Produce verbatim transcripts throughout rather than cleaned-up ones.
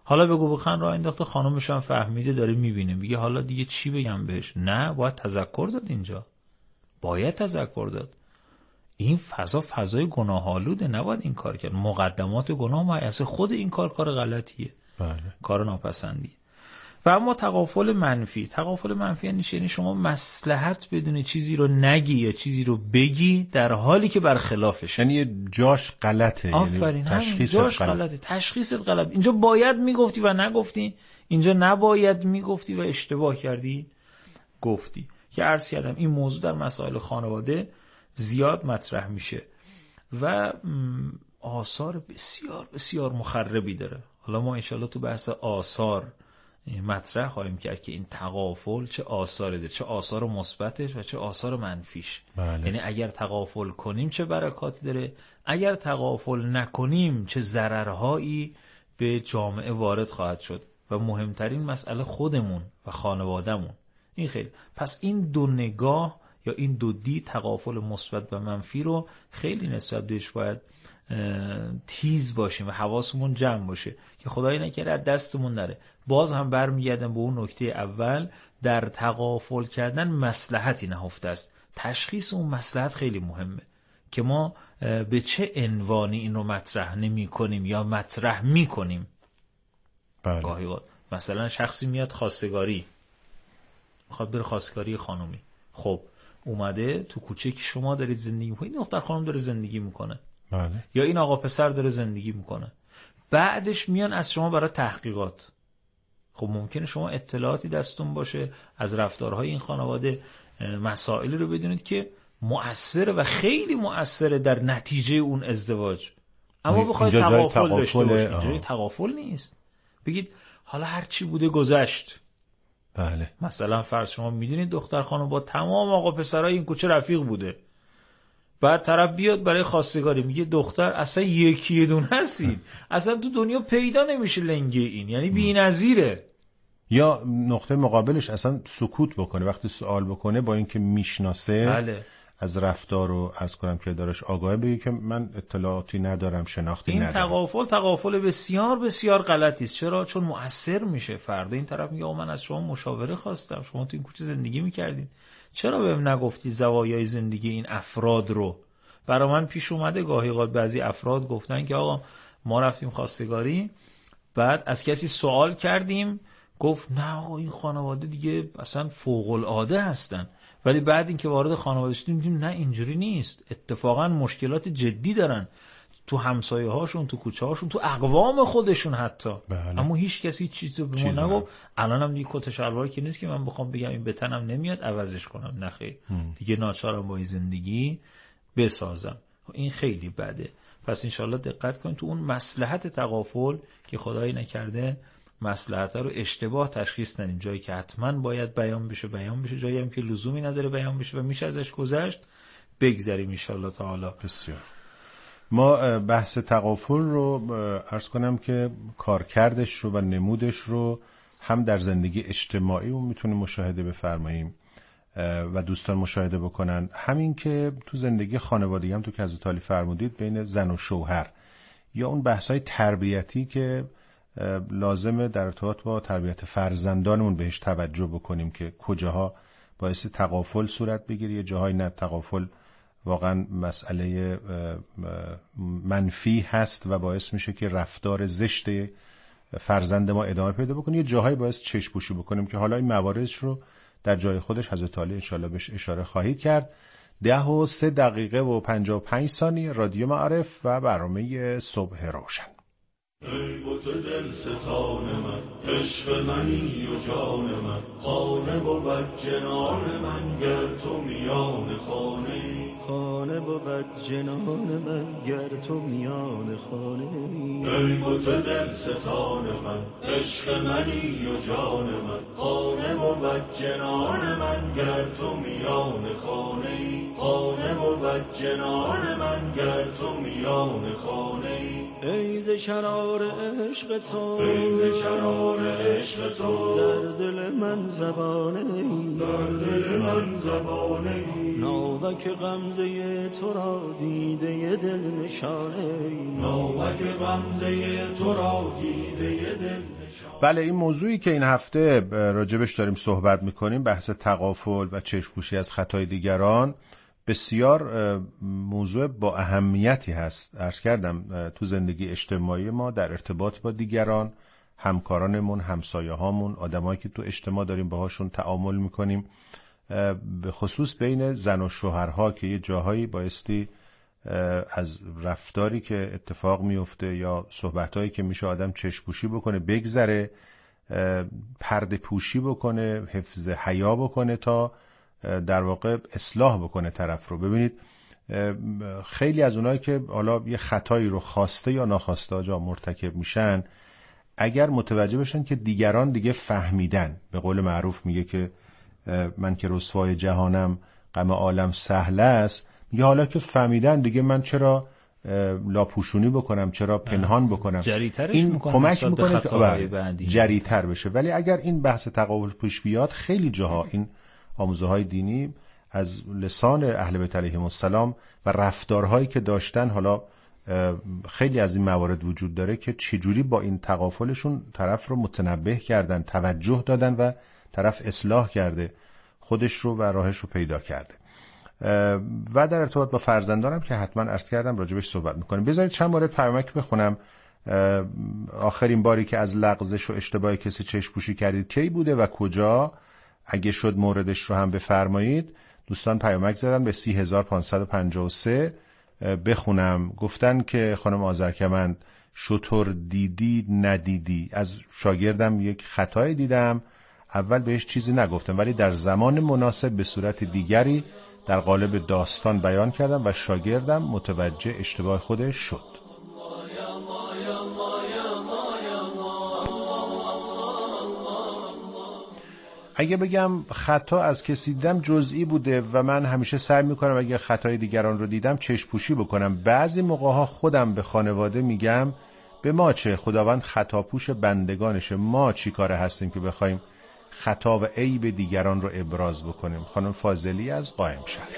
حالا بگو بخن راه انداخته، خانومش هم فهمیده داره میبینه، میگه حالا دیگه چی بگم بهش؟ نه، باید تذکر داد، اینجا باید تذکر داد. این فضا فضای گناه آلوده، نباید این کار کرد. مقدمات گناه ما اصلا خود این کار کار غلطیه. بله. کار ناپسندیه. و اما تغافل منفی، تغافل منفی یعنی شما مصلحت بدون چیزی رو نگی یا چیزی رو بگی در حالی که برخلافشه، یعنی جاش غلطه. آفرین، یعنی تشخیص جاش غلط. غلطه، تشخیصت غلط. اینجا باید میگفتی و نگفتی، اینجا نباید میگفتی و اشتباه کردی گفتی. که عرض کردم این موضوع در مسائل خانواده زیاد مطرح میشه و آثار بسیار بسیار مخربی داره. حالا ما انشالله تو بحث آثار مطرح خواهیم کرد که این تغافل چه آثاری داره، چه آثار مثبتش و چه آثار منفیش. بله. یعنی اگر تغافل کنیم چه برکاتی داره، اگر تغافل نکنیم چه ضررهایی به جامعه وارد خواهد شد و مهمترین مسئله خودمون و خانوادهمون. این خیلی پس این دو نگاه یا این دو دید، تغافل مثبت و منفی رو خیلی نسبت بهش باید تیز باشیم و حواسمون جمع باشه که خدای نکرده از دستمون نره. باز هم برمیگردم به اون نکته اول، در تغافل کردن مصلحتی نهفته است. تشخیص اون مصلحت خیلی مهمه که ما به چه عنوانی این رو مطرح نمی کنیم یا مطرح می کنیم. بله. گاهی وقت مثلا شخصی میاد خواستگاری، میخواد بره خواستگاری خانومی، خب اومده تو کوچه که شما دارید زندگی میکنید، این دختر خانم داره زندگی میکنه. بله. یا این آقا پسر داره زندگی میکنه، بعدش میان از شما برای تحقیقات. خب ممکنه شما اطلاعاتی دستون باشه از رفتارهای این خانواده، مسائلی رو بدونید که مؤثره و خیلی مؤثره در نتیجه اون ازدواج، اما بخواید تغافل داشته باشید. اینجوری تغافل نیست. بگید حالا هر چی بوده گذشت. بله. مثلا فرض شما میدونید دختر خانم با تمام آقا پسرای این کوچه رفیق بوده، بعد طرف بیاد برای خواستگاری میگه دختر اصلا یکی دونه هستید، اصلا تو دنیا پیدا نمیشه لنگه این، یعنی بی‌نظیره. یا نقطه مقابلش اصلا سکوت بکنه وقتی سوال بکنه، با اینکه میشناسه. بله. از رفتار رو عرض کنم که دارش آگاهی بگه که من اطلاعاتی ندارم، شناختی این ندارم. این تغافل تغافل بسیار بسیار غلطی است. چرا؟ چون مؤثر میشه. فردا این طرف میگه من از شما مشاوره خواستم، شما تو این کوچه زندگی میکردید، چرا بهم نگفتی زوایای زندگی این افراد رو؟ برای من پیش اومده گاهی اوقات بعضی افراد گفتن که آقا ما رفتیم خواستگاری، بعد از کسی سوال کردیم گفت نه آقا این خانواده دیگه اصلا فوق العاده هستن، ولی بعد این که وارد خانواده شدیم دیدیم نه اینجوری نیست، اتفاقا مشکلات جدی دارن تو همسایه هاشون، تو کوچه هاشون، تو اقوام خودشون حتی. بله. اما هیچ کسی چیزی به ما نگفت. الانم دیگه کت شلواری که نیست که من بخوام بگم این به تنم نمیاد عوضش کنم، نه خیر، دیگه ناچارم با این زندگی بسازم. این خیلی بده. پس انشالله دقت کنیم تو اون مصلحت تغافل که خدایی نکرده مصلحت رو اشتباه تشخیص ندیم. جایی که حتما باید بیان بشه بیان بشه، جایی هم که لزومی نداره بیان بشه و میشه ازش گذشت بگذریم انشالله تعالی. بسیار. ما بحث تغافل رو عرض کنم که کارکردش رو و نمودش رو هم در زندگی اجتماعی اون میتونیم مشاهده بفرماییم و دوستان مشاهده بکنن، همین که تو زندگی خانوادگی هم تو که حضرت علی فرمودید بین زن و شوهر، یا اون بحث‌های تربیتی که لازمه در ارتباط با تربیت فرزندانمون بهش توجه بکنیم که کجاها باعث تغافل صورت بگیره، یه جاهای نه تغافل واقعا مسئله منفی هست و باعث میشه که رفتار زشت فرزند ما ادامه پیدا بکنه، یه جاهای باعث چشم پوشی بکنیم که حالا این مواردش رو در جای خودش حضرت علی انشالله بهش اشاره خواهید کرد. ده و سه دقیقه و پنجاه و پنج ثانیه رادیو معارف و برنامه صبح روشن. ای بت دل ستان من، عشق منی و جان من، خانه بود جنان من گر تو میان خانه، خانه بود جنان من گر تو میان خانه. ای بت دل ستان من، عشق منی و جان من، خانه بود جنان من گر تو میان خانه، خانه بود جنان من گر تو میان خانه. ای ز شراب شرار عشق تو، فیض شرار عشق تو، در دل من زبانه ای، در دل من زبانه ای، ناوک غمزه تو را دیده دل نشانه ای، ناوک غمزه تو را دیده دل. بله، این موضوعی که این هفته راجبش داریم صحبت میکنیم، بحث تغافل و چشم‌پوشی از خطای دیگران، بسیار موضوع با اهمیتی هست. عرض کردم تو زندگی اجتماعی ما، در ارتباط با دیگران، همکارانمون، همسایه هامون، آدمایی که تو اجتماع داریم باهاشون تعامل میکنیم، به خصوص بین زن و شوهرها که یه جاهایی بایستی از رفتاری که اتفاق میفته یا صحبتایی که میشه آدم چشم‌پوشی بکنه، بگذره، پرده پوشی بکنه، حفظ حیا بکنه تا در واقع اصلاح بکنه طرف رو. ببینید خیلی از اونایی که حالا یه خطایی رو خواسته یا ناخواسته آجا مرتکب میشن، اگر متوجه بشن که دیگران دیگه فهمیدن، به قول معروف میگه که من که رسوای جهانم غم عالم سهل است، میگه حالا که فهمیدن دیگه من چرا لاپوشونی بکنم، چرا پنهان بکنم، این کمک میکنه که جریتر بشه. ولی اگر این بحث تقابل پیش بیاد، خیلی جاها این آموزه های دینی از لسان اهل بیت علیهم السلام و رفتارهایی که داشتن، حالا خیلی از این موارد وجود داره که چجوری با این تغافلشون طرف رو متنبه کردن، توجه دادن و طرف اصلاح کرده، خودش رو و راهش رو پیدا کرده. و در ارتباط با فرزندانم که حتما عرض کردم راجبش صحبت میکنیم. بذارید چند مورد پیامک بخونم. آخرین باری که از لغزش و اشتباه کسی چشم پوشی کردید کی بوده و کجا؟ اگه شد موردش رو هم بفرمایید. دوستان پیامک زدن به سی هزار و پانصد و پنجاه و سه. بخونم. گفتن که خانم آذرکمند شطور دیدی ندیدی. از شاگردم یک خطای دیدم، اول بهش چیزی نگفتم ولی در زمان مناسب به صورت دیگری در قالب داستان بیان کردم و شاگردم متوجه اشتباه خودش شد. اگه بگم خطا از کسی دیدم جزئی بوده و من همیشه سعی میکنم اگه خطای دیگران رو دیدم چشم پوشی بکنم. بعضی موقعها خودم به خانواده میگم به ما چه، خداوند خطا پوش بندگانشه، ما چی کاره هستیم که بخوایم خطا و عیب دیگران رو ابراز بکنیم. خانم فاضلی از قائمشهر.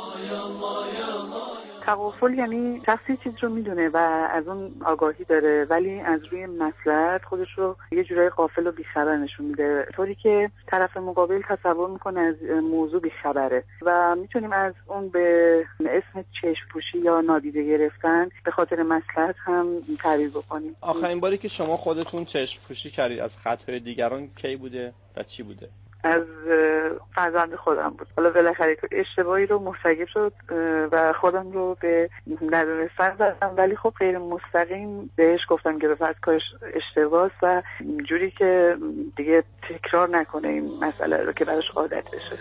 تغافل یعنی شخصی چیز رو میدونه و از اون آگاهی داره ولی از روی مصلحت خودش رو یه جورای غافل و بیخبر نشون میده، طوری که طرف مقابل تصور میکنه از موضوع بیخبره و میتونیم از اون به اسم چشم پوشی یا نادیده گرفتن به خاطر مصلحت هم تعبیر بکنیم. آخرین باری که شما خودتون چشم پوشی کردید از خطای دیگران کی بوده و چی بوده؟ از فرزند خودم بود. حالا بالاخره اشتباهی رو مرتکب شد و خودم رو به ندونستن زدم ولی خب غیر مستقیم بهش گفتم که بفرض کارش اشتباهه و جوری که دیگه تکرار نکنه این مسئله رو که براش عادت بشه.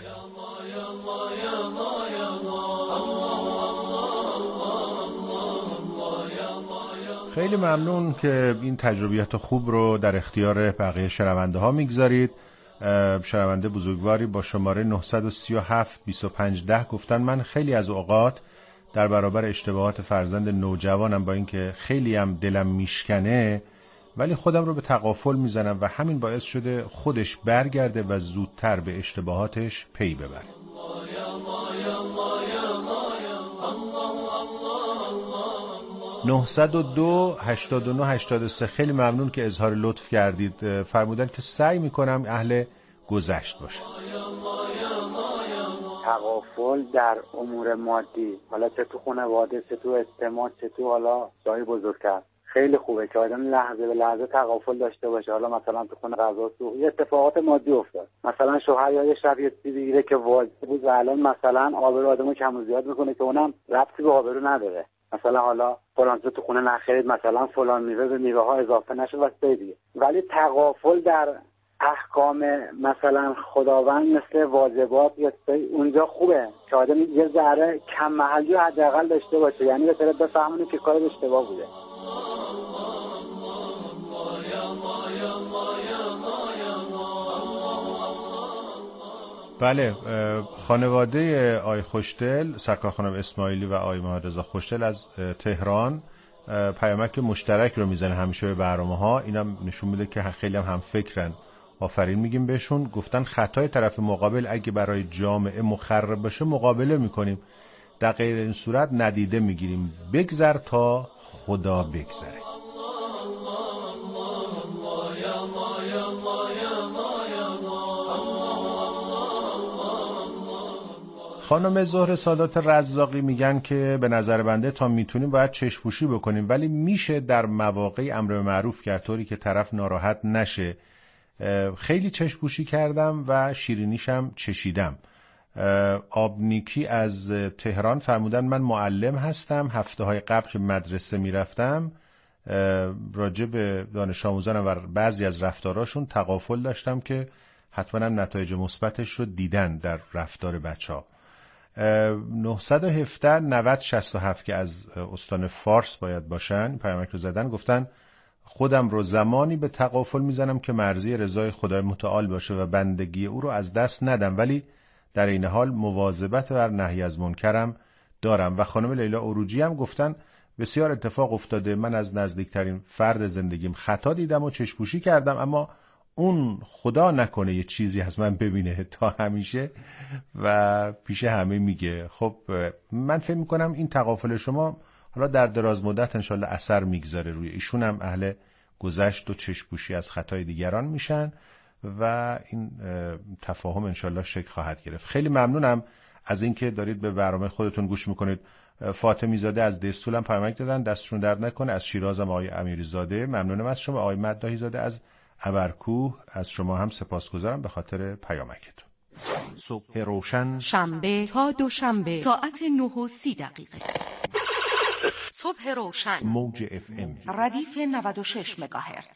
خیلی ممنون که این تجربیات خوب رو در اختیار بقیه شنونده ها میگذارید. شنونده بزرگواری با شماره نه سه هفت دو پنج ده گفتن من خیلی از اوقات در برابر اشتباهات فرزند نوجوانم با اینکه خیلی هم دلم میشکنه ولی خودم رو به تغافل میزنم و همین باعث شده خودش برگرده و زودتر به اشتباهاتش پی ببره. نه صفر دو هشتاد و نه هشتاد و سه. خیلی ممنون که اظهار لطف کردید. فرمودن که سعی میکنم اهل گذشت باشم. تغافل در امور مادی، حالا چه تو خانواده، چه تو اجتماع، چه تو حالا جای بزرگتر، خیلی خوبه که آدم لحظه به لحظه تغافل داشته باشه. حالا مثلا تو خونه غذا سوخت، یه اتفاقات مادی افتاد، مثلا شوهر یا یه شب یه چیزی بگیره که واجب بود و الان مثلا آبرو آدمو کم و زیاد میکنه که اونم ربطی به آبرو نداره. مثلا حالا فلان تو خونه نخرید، مثلا فلان میوه به میوه ها اضافه نشد و چیز دیگه. ولی تغافل در احکام مثلا خداوند مثل واجبات یا اونجا خوبه که آدم یه ذره کم محلی حداقل داشته باشه، یعنی به طرف بفهمونه که کار اشتباه بوده. بله، خانواده آی خوشدل، سرکار خانم اسماعیلی و آی محمد رضا خوشدل از تهران پیامک مشترک رو میزنه همیشه به برنامه‌ها. اینم نشون میده که خیلی هم هم فکرن. آفرین میگیم بهشون. گفتن خطای طرف مقابل اگه برای جامعه مخرب باشه مقابله میکنیم، در غیر این صورت ندیده میگیریم. بگذر تا خدا بگذره. خانم زهر سادات رزاقی میگن که به نظر بنده تا میتونیم باید چشم‌پوشی بکنیم، ولی میشه در مواقعی امر معروف کرد طوری که طرف ناراحت نشه. خیلی چشم‌پوشی کردم و شیرینیشم چشیدم. آبنیکی از تهران فرمودن من معلم هستم، هفته های قبل که مدرسه میرفتم راجع به دانش آموزانم و بعضی از رفتاراشون تغافل داشتم که حتما هم نتایج مثبتش رو دیدن در رفتار بچه‌ها. نهصد و هفده نود شصت و هفت که از استان فارس باید باشن پیامک رو زدن، گفتن خودم رو زمانی به تغافل میزنم که مرضی رضای خدای متعال باشه و بندگی او رو از دست ندم، ولی در این حال مواظبت بر نهی از منکرم دارم. و خانم لیلا عروجی هم گفتن بسیار اتفاق افتاده، من از نزدیکترین فرد زندگیم خطا دیدم و چشم‌پوشی کردم، اما اون خدا نکنه یه چیزی از من ببینه تا همیشه و پیش همه میگه. خب من فکر میکنم این تغافل شما حالا در دراز مدت انشالله اثر میگذاره روی ایشون، هم اهل گذشت و چشم‌پوشی از خطای دیگران میشن و این تفاهم انشالله شکل خواهد گرفت. خیلی ممنونم از اینکه دارید به برنامه خودتون گوش میکنید. فاطمی زاده از دستول هم پیامک دادن، دستشون درد نکنه. از شیراز هم آقای امیری زاده ممنونم از شما. آقای مداحی زاده از ابرکوه از شما هم سپاسگزارم به خاطر پیامکتون. صبح روشن شنبه تا دوشنبه ساعت نه و سی دقیقه. صبح روشن موج اف ام ردیف نود و شش مگاهرتز.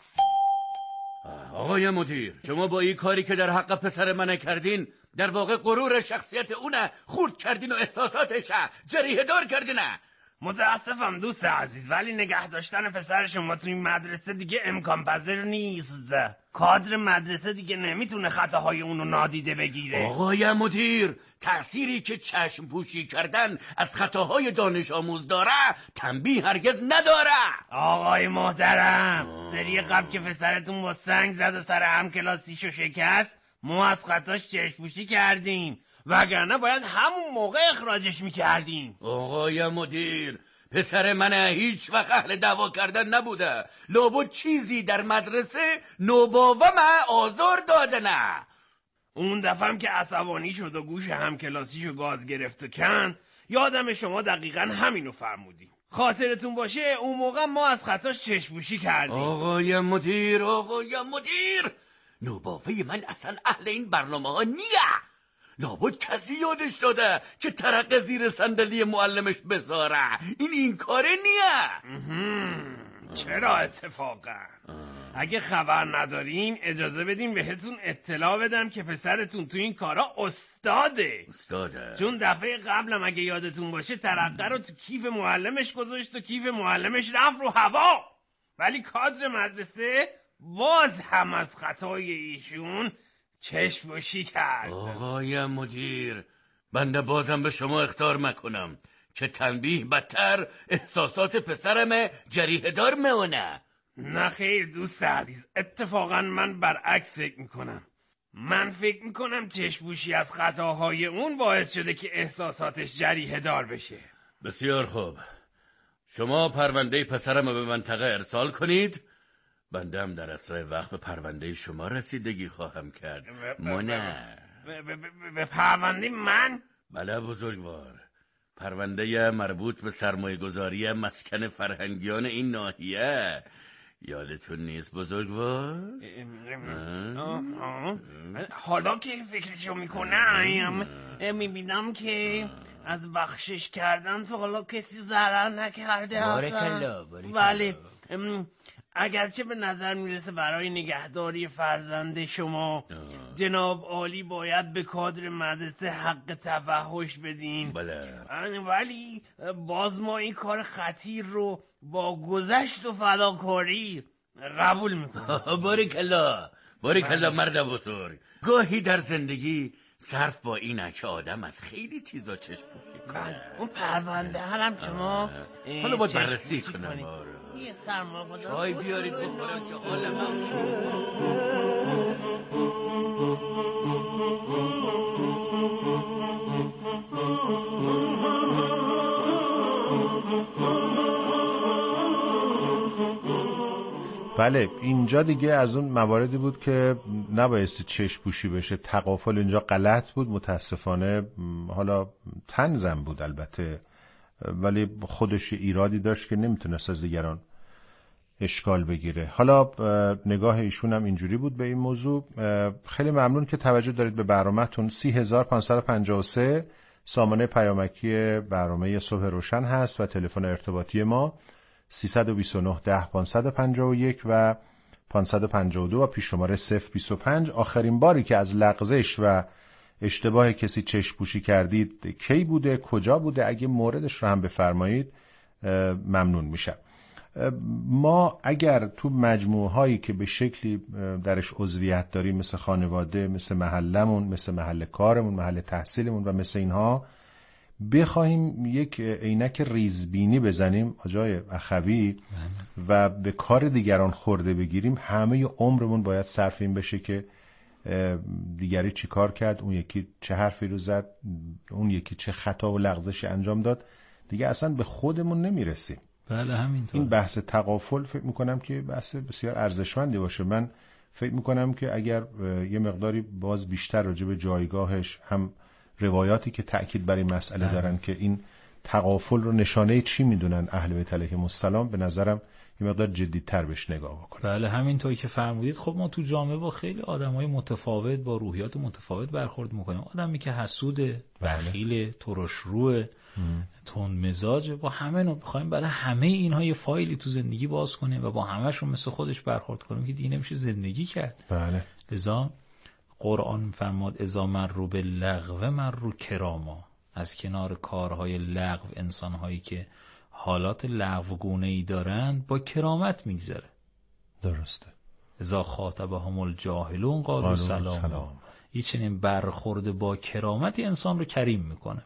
آقای مدیر، شما با این کاری که در حق پسر من کردین در واقع غرور شخصیت اونه خورد کردین و احساساتش جریحه دار کردینه. متاسفم دوست عزیز، ولی نگه داشتن پسر شما تو این مدرسه دیگه امکان پذیر نیست. کادر مدرسه دیگه نمیتونه خطاهای اونو نادیده بگیره. آقای مدیر، تأثیری که چشم پوشی کردن از خطاهای دانش آموز داره تنبیه هرگز نداره. آقای محترم، سری قبل که پسرتون با سنگ زد و سر هم کلاسیشو شکست ما از خطاش چشم پوشی کردیم، وگرنه باید همون موقع اخراجش میکردیم. آقای مدیر، پسر من هیچ وقت اهل دعوا کردن نبوده. لابد چیزی در مدرسه نوباوم آزار داده. نه اون دفعه که عصبانی شد و گوش همکلاسیشو گاز گرفت و کند، یادم شما دقیقا همینو فرمودیم. خاطرتون باشه اون موقع ما از خطاش چشم‌پوشی کردیم. آقای مدیر، آقای مدیر، نوباوه من اصلا اهل این برنامه ها نیه. لابد کسی یادش داده که ترقه زیر صندلی معلمش بذاره. این این کاره نیه. چرا اتفاقا؟ اگه خبر ندارین اجازه بدین بهتون اطلاع بدم که پسرتون تو این کارا استاده. استاده؟ چون دفعه قبلم اگه یادتون باشه ترقه رو تو کیف معلمش گذاشت و کیف معلمش رفت رو هوا، ولی کادر مدرسه باز هم از خطای ایشون چشم‌پوشی کرد. آقای مدیر، بنده بازم به شما اخطار مکنم که تنبیه بدتر احساسات پسرم جریحه دار میونه. نه خیر دوست عزیز، اتفاقا من برعکس فکر میکنم. من فکر میکنم چشم‌پوشی از خطاهای اون باعث شده که احساساتش جریحه دار بشه. بسیار خوب، شما پرونده پسرم رو به منطقه ارسال کنید، بنده هم در اسرع وقت به پرونده شما رسیدگی خواهم کرد. مونه به پرونده من؟ بله بزرگوار، پرونده مربوط به سرمایه گذاری مسکن فرهنگیان این ناحیه. یادتون نیست بزرگوار؟ حالا که فکرشو میکنم میبینم که از بخشش کردن تو حالا کسی ضرر نکرده. بارکالله بله، اگرچه به نظر میرسه برای نگهداری فرزند شما جناب عالی باید به کادر مدرسه حق تفحش بدین. بله، ولی باز ما این کار خطیر رو با گذشت و فداکاری قبول میکنم. بارکالله بارکالله مرد بزرگ. گاهی در زندگی صرف با اینه که آدم از خیلی چیزا چشم پوشی کنه. اون پرونده هم شما حالا باید بررسی کنم. یه سرمایه‌گذار چای بیارید بخورم که حال من. بله، اینجا دیگه از اون مواردی بود که نبایستی چشم پوشی بشه. تغافل اینجا غلط بود، متاسفانه. حالا طنزم بود البته، ولی خودش ایرادی داشت که نمیتونست از دیگران اشکال بگیره. حالا نگاه ایشون هم اینجوری بود به این موضوع. خیلی ممنون که توجه دارید به برنامه‌تون. سی هزار و پانصد و پنجاه و سه سامانه پیامکی برنامه صبح روشن هست و تلفن ارتباطی ما سیصد و بیست و نه ده پانصد و پنجاه و یک و پانصد و پنجاه و دو و پیش شماره صفر بیست و پنج. آخرین باری که از لغزش و اشتباه کسی چشم پوشی کردید کی بوده، کجا بوده؟ اگه موردش رو هم بفرمایید ممنون میشم. ما اگر تو مجموعه هایی که به شکلی درش عضویت داریم، مثل خانواده، مثل محلمون، مثل محل کارمون، محل تحصیلمون و مثل اینها، بخواهیم یک عینک ریزبینی بزنیم آجای اخوی و به کار دیگران خورده بگیریم، همه عمرمون باید صرف این بشه که دیگری چی کار کرد، اون یکی چه حرفی رو زد، اون یکی چه خطا و لغزشی انجام داد، دیگه اصلا به خودمون نمیرسیم. بله همینطور. این بحث تغافل فکر میکنم که بحث بسیار ارزشمندی باشه. من فکر میکنم که اگر یه مقداری باز بیشتر راجع به جایگاهش، هم روایاتی که تأکید بر این مسئله بله. دارن که این تغافل رو نشانه چی میدونن اهل بیت علیهم السلام، به نظرم یه مقدار جدی‌تر بهش نگاه بکنیم. بله همینطوری که فرمودید. خب ما تو جامعه با خیلی آدمای متفاوت با روحیات متفاوت برخورد میکنیم. آدمی که حسوده، بخیل، ترش‌رو، تند مزاج، با همه نو بخوایم برای همه اینها یه فایلی تو زندگی باز کنیم و با همه‌شون مثل خودش برخورد کنیم که دیگه نمیشه زندگی کرد. بله. لذا قرآن فرماد اذا مروا باللغو مروا کراما، از کنار کارهای لغو، انسانهایی که حالات لغوگونه‌ای دارند با کرامت میگذره. درسته. اذا خاطبهم الجاهلون قالوا سلام, سلام. این چنین برخورد با کرامتی انسان رو کریم میکنه.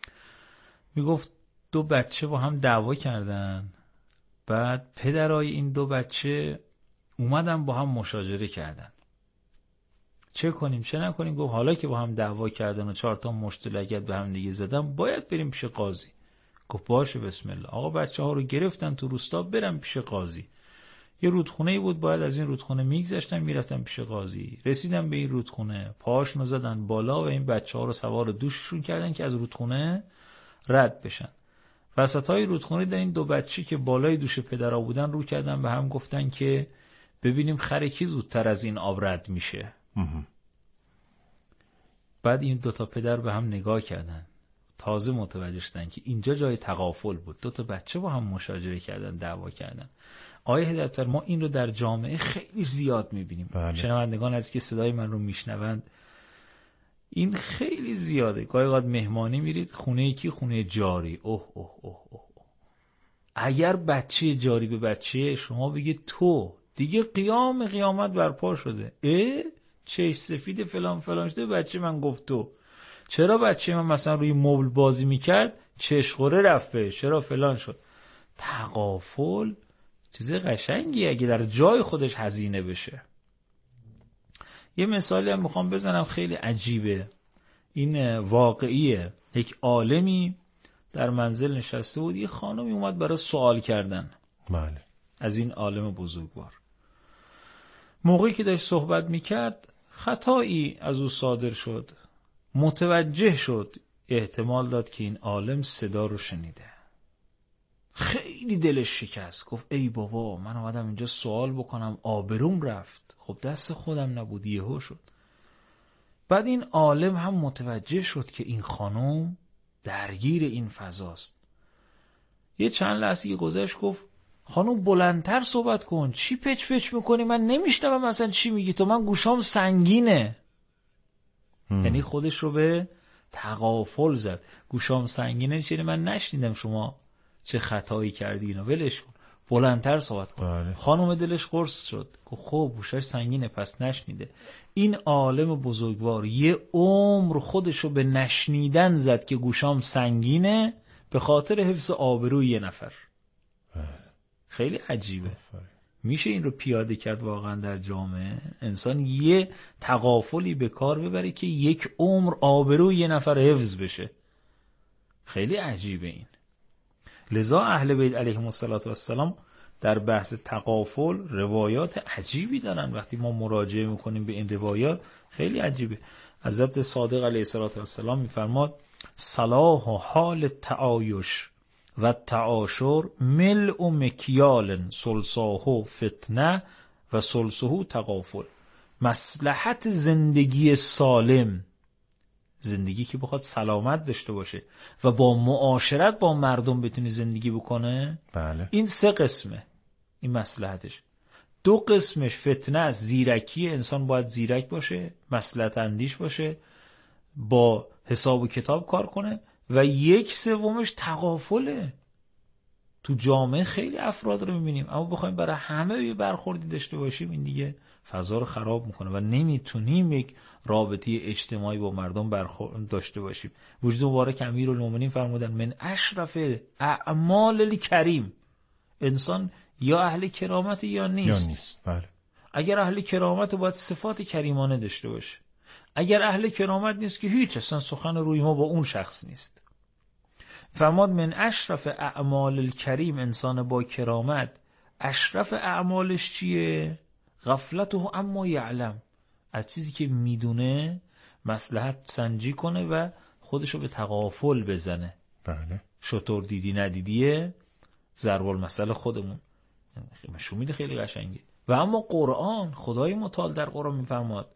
میگفت دو بچه با هم دعوا کردن، بعد پدرای این دو بچه اومدن با هم مشاجره کردن. چه کنیم چه نکنیم؟ گفت حالا که با هم دعوا کردن و چهار تا مشت لگد به هم دیگه زدن، باید بریم پیش قاضی. گفت باشه بسم الله. آقا بچه ها رو گرفتن تو روستا برن پیش قاضی. یه رودخونه بود، باید از این رودخونه میگذشتن میرفتن پیش قاضی. رسیدن به این رودخونه، پاهاشونو زدن بالا و این بچه ها رو سوار دوششون کردن که از رودخونه رد بشن. وسطای رودخونه در این دو بچه که بالای دوش پدرها بودن رو کردن به هم، گفتن که ببینیم خر کی زودتر از این آب رد میشه. بعد این دوتا پدر به هم نگاه کردن، تازه متوجه شدن که اینجا جای تغافل بود. دوتا بچه با هم مشاجره کردن، دعوا کردن. آیه هدایت‌فر، ما این رو در جامعه خیلی زیاد میبینیم. بله. شنوندگان از که صدای من رو میشنوند، این خیلی زیاده. گاهی اوقات مهمانی میرید خونه یکی، خونه جاری، اوه اوه اوه اوه. اگر بچه جاری به بچه شما بگه تو، دیگه قیام قیامت برپا شده. اه چش سفید فلان فلان شده، بچه من گفت تو. چرا بچه من مثلا روی مبل بازی میکرد چشخوره رفت بهش، چرا فلان شد؟ تغافل چیز قشنگی اگه در جای خودش هزینه بشه. یه مثالی هم میخوام بزنم خیلی عجیبه، این واقعیه. یک عالمی در منزل نشسته بود، یه خانمی اومد برای سوال کردن. بله. از این عالم بزرگوار. موقعی که داشت صحبت میکرد خطایی از او صادر شد. متوجه شد، احتمال داد که این عالم صدا رو شنیده. خیلی دلش شکست، گفت ای بابا من اومدم اینجا سوال بکنم آبروم رفت. خب دست خودم نبود، یهو شد. بعد این عالم هم متوجه شد که این خانم درگیر این فضاست. یه چند لحظه گذشت، گفت خانم بلندتر صحبت کن، چی پچ پچ میکنی؟ من نمیشنوم مثلا چی میگی تو، من گوشام سنگینه. یعنی خودش رو به تغافل زد. گوشام سنگینه، چیه من نشنیدم شما چه خطایی کردی، اینو ولش کن. بلندتر صحبت کن. بله. خانم دلش قرص شد، خب گوشش سنگینه پس نشنیده. این عالم بزرگوار یه عمر خودشو به نشنیدن زد که گوشام سنگینه به خاطر حفظ آبروی یه نفر. بله. خیلی عجیبه. بله. میشه این رو پیاده کرد واقعا در جامعه؟ انسان یه تغافلی به کار ببره که یک عمر آبروی یه نفر حفظ بشه. خیلی عجیبه این. لذا اهل بیت علیهم السلام در بحث تغافل روایات عجیبی دارن. وقتی ما مراجعه میکنیم به این روایات خیلی عجیبه. حضرت صادق علیه السلام میفرماد صلاح و حال تعایش و تعاشر ملء و مکیال سلساهو فتنه و سلسهو تغافل. مصلحت زندگی سالم، زندگی که بخواد سلامت داشته باشه و با معاشرت با مردم بتونی زندگی بکنه، بله. این سه قسمه. این مصلحتش. دو قسمش فتنه است، زیرکی، انسان باید زیرک باشه، مصلحت اندیش باشه، با حساب و کتاب کار کنه. و یک سومش تغافله. تو جامعه خیلی افراد رو میبینیم اما بخوایم برای همه یه برخوردی داشته باشیم این دیگه فضا رو خراب میکنه و نمیتونیم یک رابطه اجتماعی با مردم برخورد داشته باشیم. وجود مبارک امیرالمومنین فرمودن من اشرف اعمال الکریم، انسان یا اهل کرامت یا نیست. یا نیست. بله. اگر اهل کرامت باید صفات کریمانه داشته باشه، اگر اهل کرامت نیست که هیچ، اصلا سخن روی ما با اون شخص نیست. فرماد من اشرف اعمال الکریم، انسان با کرامت اشرف اعمالش چیه؟ غفلته اما یعلم، از چیزی که میدونه مصلحت سنجی کنه و خودشو به تغافل بزنه. بله. شطور دیدی ندیدیه ضرب المثل خودمون مشهور خیلی قشنگه. و اما قرآن، خدای متعال در قرآن میفرماد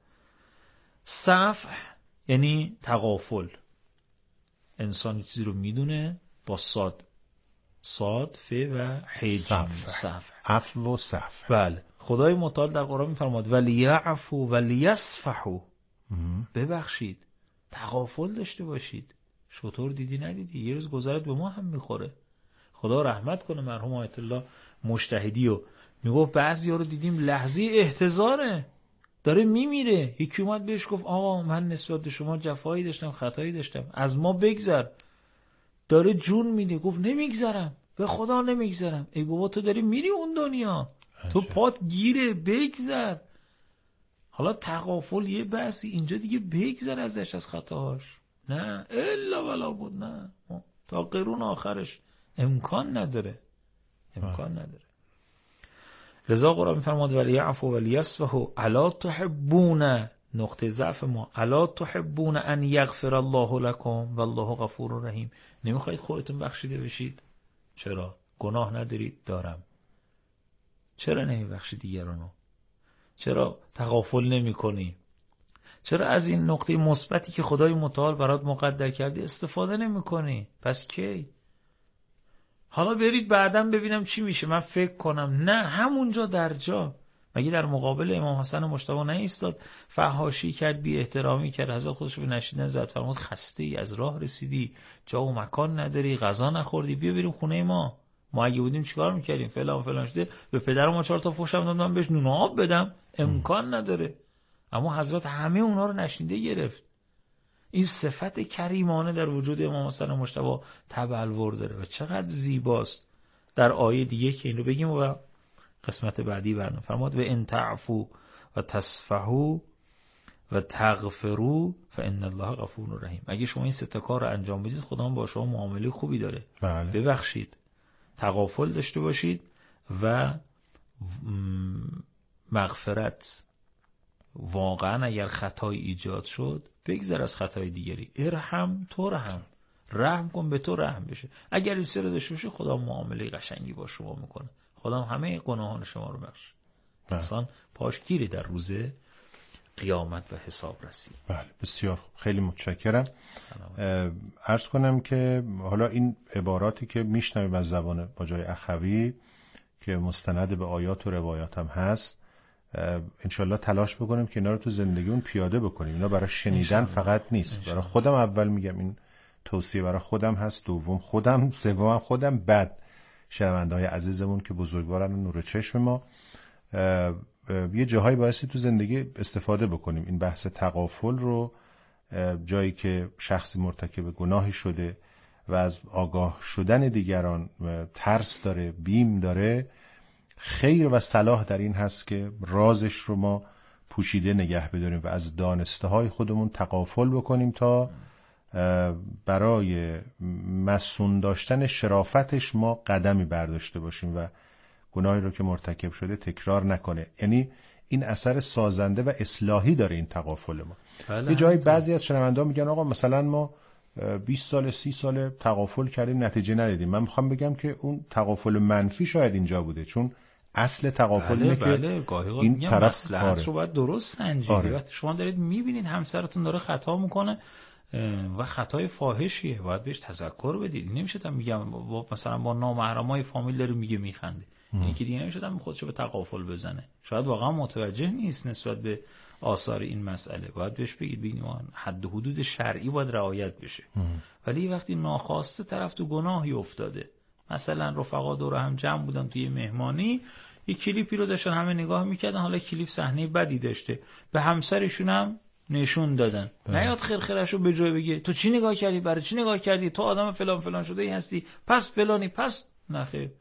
صفح یعنی تغافل، انسان چیزی رو میدونه با صاد صاد ف و حج صفح عفو و صفح. بله. خدای متعال در قرآن میفرماد ولیعفو ولیصفحوا، ببخشید، تغافل داشته باشید. شطور دیدی ندیدی، یه روز گذرت به ما هم میخوره. خدا رحمت کنه مرحوم آیت الله مجتهدی، و میگفت بعضیا رو دیدیم لحظه احتضاره داره میمیره، یکی اومد بهش گفت آقا من نسبت به شما جفایی داشتم، خطایی داشتم، از ما بگذر. داره جون میده، گفت نمیگذرم، به خدا نمیگذرم. ای بابا تو داری میری اون دنیا، تو پات گیره، بگذر. حالا تغافل یه بحثی اینجا دیگه، بگذر ازش، از خطاهاش. نه الا ولا بود، نه تا قرون آخرش امکان نداره، امکان نداره. لذا قرآن میفرماد ولیعفو ولیصفحوا الا تحبون، نقطه ضعف ما، الا تحبون ان یغفر الله لكم والله غفور رحیم. نمیخواید خودتون بخشیده بشید؟ چرا؟ گناه ندارید؟ دارم. چرا نمیبخشید دیگرانو؟ چرا تغافل نمی کنی؟ چرا از این نقطه مثبتی که خدای متعال برات مقدر کرده استفاده نمی کنی؟ پس کی؟ حالا برید بعداً ببینم چی میشه، من فکر کنم. نه، همونجا در جا. مگه در مقابل امام حسن مجتبی نایستاد فحاشی کرد، بی احترامی کرد، حضرت خودش به نشیدن زد، فرمود خسته ای، از راه رسیدی، جا و مکان نداری، غذا نخوردی، بیا بریم خونه ما. ما اگه بودیم چیکار میکردیم؟ فلان فلان شده، به پدر ما چهار تا فحشم داد، من بهش نون و آب بدم؟ امکان نداره. اما حضرت همه اونا رو نشنیده گرفت. این صفت کریمانه در وجود امام حسن مجتبی تبلور داره و چقدر زیباست. در آیه دیگه که این رو بگیم و قسمت بعدی برنامه فرماد و ان تعفو و تصفحوا و تغفروا فان الله غفور رحیم. اگه شما این سه تا کار رو انجام بدید خدا با شما معامله خوبی داره. بله. ببخشید، تغافل داشته باشید و مغفرت. واقعا اگر خطای ایجاد شد بگذر از خطای دیگری. ارحم تو رحم، رحم کن به تو رحم بشه. اگر این سر داشته باشه خدا معامله قشنگی با شما میکنه، خدا همه گناهان شما رو بخشه. انسان پاش گیری در روز قیامت و حساب رسی. بله بسیار خوب، خیلی متشکرم. عرض کنم که حالا این عباراتی که میشنویم از زبان باجای اخوی که مستند به آیات و روایات هم هست، انشالله تلاش بکنیم که اینا رو تو زندگیمون پیاده بکنیم. اینا برای شنیدن فقط نیست. انشالله. برای خودم اول میگم این توصیه برای خودم هست، دوم خودم، سوم خودم، بعد شنونده‌های عزیزمون که بزرگوارن و نور چشم ما، یه جاهایی بایستی تو زندگی استفاده بکنیم. این بحث تغافل رو جایی که شخصی مرتکب گناهی شده و از آگاه شدن دیگران ترس داره، بیم داره، خیر و صلاح در این هست که رازش رو ما پوشیده نگه بداریم و از دانسته های خودمون تغافل بکنیم تا برای مسئول داشتن شرافتش ما قدمی برداشته باشیم و گناهی رو که مرتکب شده تکرار نکنه. یعنی این اثر سازنده و اصلاحی داره این تغافل ما. یه جایی بعضی از شنونده‌ها میگن آقا مثلا ما بیست سال سی سال تغافل کردیم نتیجه ندیدیم. من میخوام بگم که اون تغافل منفی شاید اینجا بوده، چون اصل تغافل بله اینه بله. که این طرف مصلحت آره. رو باید درست سنجید. آره. شما دارید میبینید همسرتون داره خطا میکنه و خطای فاحشیه، باید بهش تذکر بدید. نمیشه تا میگم مثلا با نامحرمای فامیل داره میگه میخنده، این که دیگه نمیشه تا خودشو به تغافل بزنه. شاید واقعا متوجه نیست نسبت به آثار این مسئله. باید بهش بگید ببینید حد و حدود شرعی باید رعایت بشه. ولی وقتی ناخواسته طرف تو گناهی افتاده، مثلا رفقا دور هم جمع بودن توی مهمانی، یه کلیپی رو داشتن همه نگاه میکردن، حالا کلیپ صحنه بدی داشته، به همسرشون هم نشون دادن. نیاد خرخرشو به جای بگه تو چی نگاه کردی، برای چی نگاه کردی، تو آدم فلان فلان شده ای هستی، پس فلانی، پس نخیر.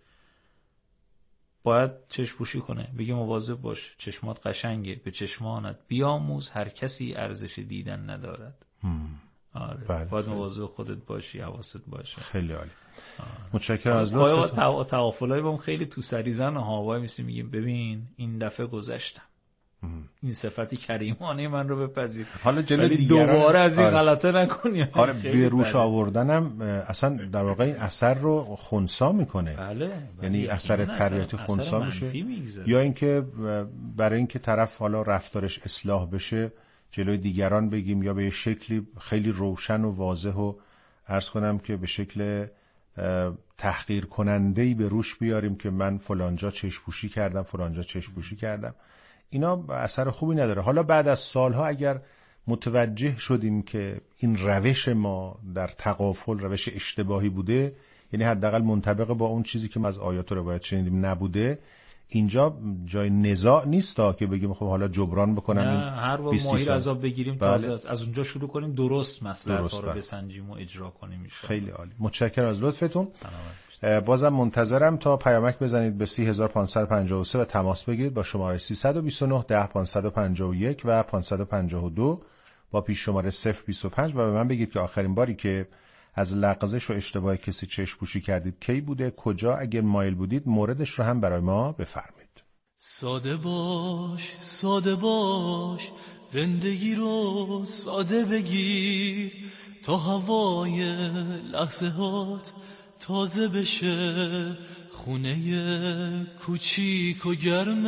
باید چشم‌پوشی کنه، بگه مواظب باش، چشمات قشنگه، به چشمانت بیاموز هر کسی ارزش دیدن ندارد. آره. بله. باید مواظب خودت باشی، حواست باشه. خیلی عالی. متشکرم از لطفتون. آیا تغافلای بام خیلی تو سریزن و هوای میسی میگیم ببین این دفعه گذشتم، این صفتی کریمانه من رو بپذیر، حالا جلوی دیگران دوباره از این آره. غلطه نکنی. آره به روش آوردنم اصلا در واقع این اثر رو خنثی میکنه. بله. یعنی اثر تربیتی خنثی میشه، یا اینکه برای اینکه طرف حالا رفتارش اصلاح بشه جلوی دیگران بگیم، یا به شکلی خیلی روشن و واضح و عرض کنم که به شکل تحقیر کننده‌ای به روش بیاریم که من فلانجا چشم‌پوشی کردم، فلانجا چشم‌پوشی کردم. اینا اثر خوبی نداره. حالا بعد از سالها اگر متوجه شدیم که این روش ما در تغافل روش اشتباهی بوده، یعنی حداقل منطبق با اون چیزی که ما از آیات و روایات شنیدیم نبوده، اینجا جای نزاع نیست تا که بگیم خب حالا جبران بکنم. نه هر بار ماهی عذاب بگیریم بله. تا از, از اونجا شروع کنیم درست مصلحت‌ها رو بسنجیم و اجرا کنیم ان خیلی عالی. متشکرم از لطفتون. بازم منتظرم تا پیامک بزنید به سی هزار پانصد و پنجاه و سه و تماس بگیرید با شماره سیصد و بیست و نه ده پانصد و پنجاه و یک و پانصد و پنجاه و دو با پیش شماره صفر بیست و پنج و به من بگید که آخرین باری که از لغزش و اشتباه کسی چشم پوشی کردید کی بوده، کجا، اگر مایل بودید موردش رو هم برای ما بفرمایید. ساده باش ساده باش زندگی رو ساده بگیر تا هوای لحظه هات تازه بشه، خونه کوچیک و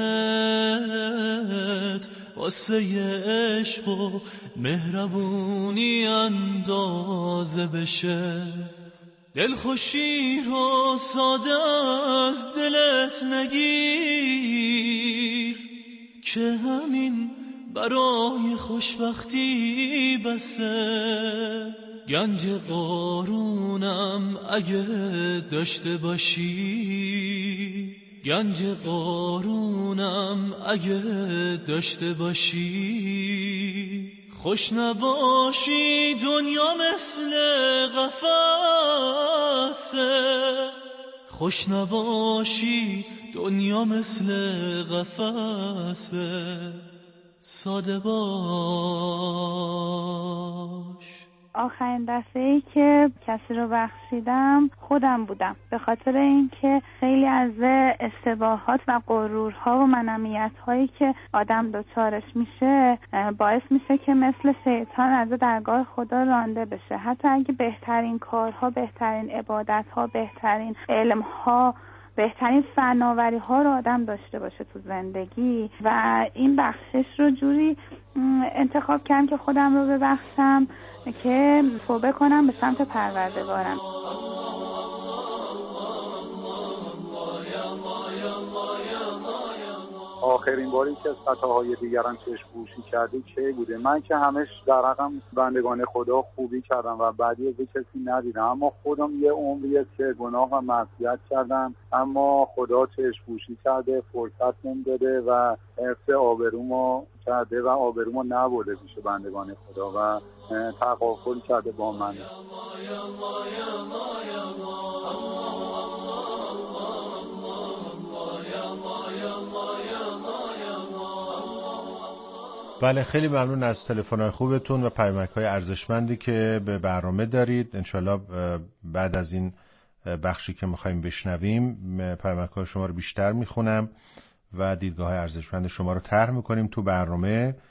گرمت واسه عشق و مهربونی اندازه بشه، دلخوشی رو ساده از دلت نگیر که همین برای خوشبختی بسه، گنج قارونم اگه داشته باشی، گنج قارونم اگه داشته باشی، خوش نباشی دنیا مثل قفسه، خوش نباشی دنیا مثل قفسه، ساده باش. آخرین دفعه‌ای که کسی رو بخشیدم خودم بودم، به خاطر اینکه خیلی از اشتباهات و غرورها و منمیت‌هایی که آدم دچارش میشه باعث میشه که مثل شیطان از درگاه خدا رانده بشه. حتی اگه بهترین کارها، بهترین عبادت‌ها، بهترین علم‌ها، بهترین فناوری ها رو آدم داشته باشه تو زندگی و این بخشش رو جوری انتخاب کردم که خودم رو ببخشم که توبه کنم به سمت پروردگارم. آخرین باری که خطاهای دیگران چشم پوشی کردی کی بوده؟ من که همش در حقم بندگان خدا خوبی کردم و بعدی از کسی ندیدم، اما خودم یه عمریه که گناه و معصیت کردم، اما خدا چشم پوشی کرده، فرصت نمیداده و حفظ آبرومو کرده و آبرومو نبرده پیش بندگان خدا و تغافل کرده با من. بله، خیلی ممنون از تلفن‌های خوبتون و پیامک‌های ارزشمندی که به برنامه دارید. انشالله بعد از این بخشی که می‌خوایم بشنویم پیامک‌های شما رو بیشتر می‌خونم و دیدگاه‌های ارزشمند شما رو طرح می‌کنیم تو برنامه.